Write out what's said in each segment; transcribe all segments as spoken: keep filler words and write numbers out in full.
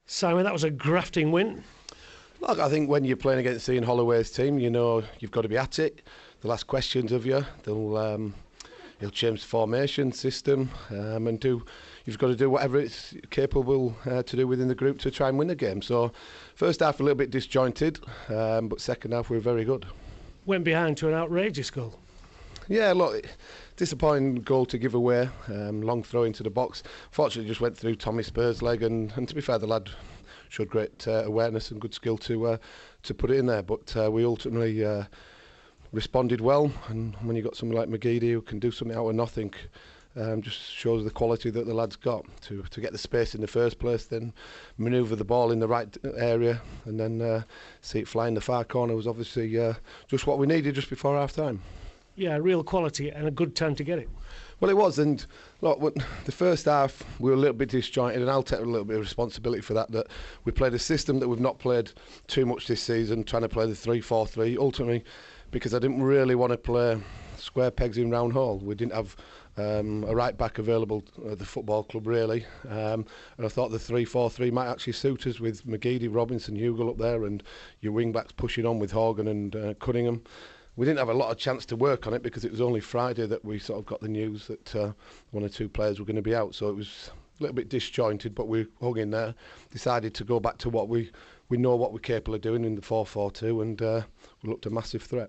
Simon, that was a grafting win. Look, I think when you're playing against Ian Holloway's team, you know you've got to be at it. They'll ask questions of you. They'll um, he'll change the formation, system, um, and do. You've got to do whatever it's capable uh, to do within the group to try and win the game. So, first half a little bit disjointed, um, but second half we were very good. Went behind to an outrageous goal. Yeah, look, disappointing goal to give away. Um, long throw into the box. Fortunately, just went through Tommy Spurs' leg, and, and to be fair, the lad showed great uh, awareness and good skill to uh, to put it in there. But uh, we ultimately uh, responded well, and when you got somebody like McGeady who can do something out of nothing, um, just shows the quality that the lad's got to to get the space in the first place, then manoeuvre the ball in the right area, and then uh, see it fly in the far corner was obviously uh, just what we needed just before half time. Yeah, real quality and a good time to get it. Well, it was, and look, the first half we were a little bit disjointed, and I'll take a little bit of responsibility for that. That we played a system that we've not played too much this season, trying to play the three four three. Ultimately, because I didn't really want to play square pegs in round hole. We didn't have um, a right back available at the football club really, um, and I thought the three four three might actually suit us with McGeady, Robinson, Hugill up there, and your wing backs pushing on with Horgan and uh, Cunningham. We didn't have a lot of chance to work on it because it was only Friday that we sort of got the news that uh, one or two players were going to be out. So it was a little bit disjointed, but we hung in there, decided to go back to what we, we know what we're capable of doing in the four four two, and uh, we looked a massive threat.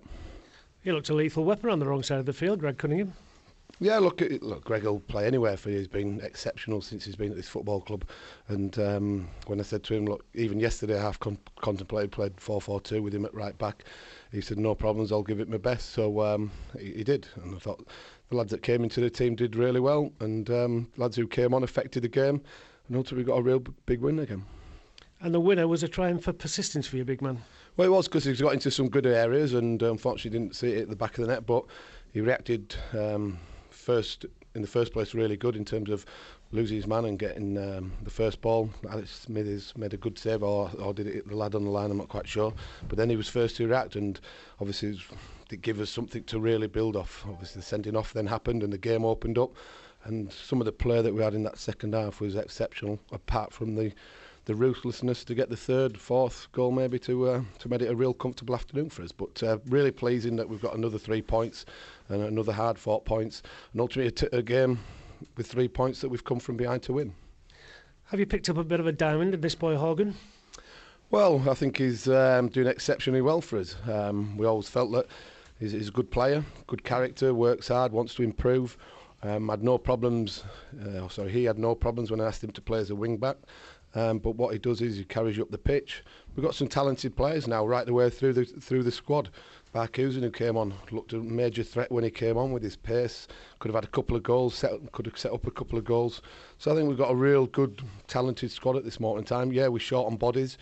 He looked a lethal weapon on the wrong side of the field, Greg Cunningham. Yeah, look, look, Greg will play anywhere for you. He's been exceptional since he's been at this football club. And um, when I said to him, look, even yesterday I have con- contemplated played four four two with him at right back. He said, no problems, I'll give it my best. So um, he, he did. And I thought the lads that came into the team did really well. And um, lads who came on affected the game. And ultimately got a real b- big win again. And the winner was a triumph for persistence for your big man. Well, it was because he's got into some good areas and uh, unfortunately didn't see it at the back of the net. But he reacted... Um, First, in the first place, really good in terms of losing his man and getting um, the first ball. Alex Smithers made a good save, or, or did it hit the lad on the line? I'm not quite sure. But then he was first to react, and obviously it gave us something to really build off. Obviously, the sending off then happened, and the game opened up. And some of the play that we had in that second half was exceptional, apart from the the ruthlessness to get the third, fourth goal maybe to uh, to make it a real comfortable afternoon for us. But uh, really pleasing that we've got another three points and another hard fought points, and ultimately a, t- a game with three points that we've come from behind to win. Have you picked up a bit of a diamond in this boy Horgan? Well, I think he's um, doing exceptionally well for us. Um, we always felt that he's, he's a good player, good character, works hard, wants to improve. Um, had no problems, uh, sorry, he had no problems when I asked him to play as a wing back. Um, but what he does is he carries you up the pitch. We've got some talented players now right the way through the through the squad. Barkhuizen, who came on, looked a major threat when he came on with his pace. Could have had a couple of goals, set, could have set up a couple of goals. So I think we've got a real good, talented squad at this moment in time. Yeah, we're short on bodies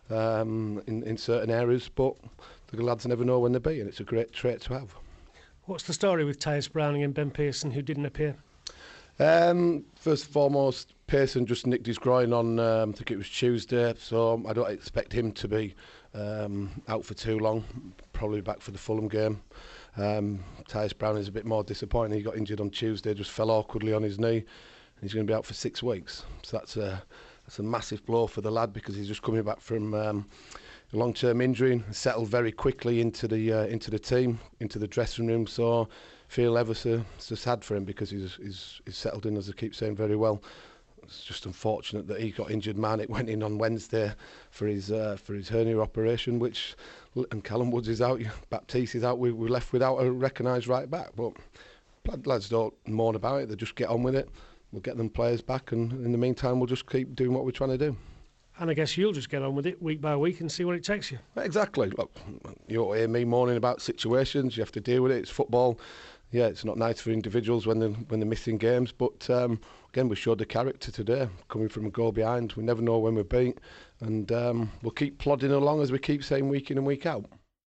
um, in, in certain areas, but the lads never know when they'll be, and it's a great trait to have. What's the story with Tyus Browning and Ben Pearson, who didn't appear? Um, first and foremost, Pearson just nicked his groin on, um, I think it was Tuesday, so I don't expect him to be um, out for too long, probably back for the Fulham game. Um, Tyus Brown is a bit more disappointing. He got injured on Tuesday, just fell awkwardly on his knee, and he's going to be out for six weeks. So that's a, that's a massive blow for the lad, because he's just coming back from um, a long-term injury and settled very quickly into the uh, into the team, into the dressing room. So feel ever so, so sad for him, because he's, he's, he's settled in, as I keep saying, very well. It's just unfortunate that he got injured. Man, it went in on Wednesday for his uh, for his hernia operation, which, and Callum Woods is out, Baptiste is out. We, we're left without a recognised right back. But lads don't mourn about it. They just get on with it. We'll get them players back, and in the meantime, we'll just keep doing what we're trying to do. And I guess you'll just get on with it week by week and see what it takes you. Exactly. Look, you don't hear me moaning about situations. You have to deal with it. It's football. Yeah, it's not nice for individuals when they're, when they're missing games, but um, again, we showed the character today, coming from a goal behind. We never know when we're beat, and um, we'll keep plodding along, as we keep saying, week in and week out.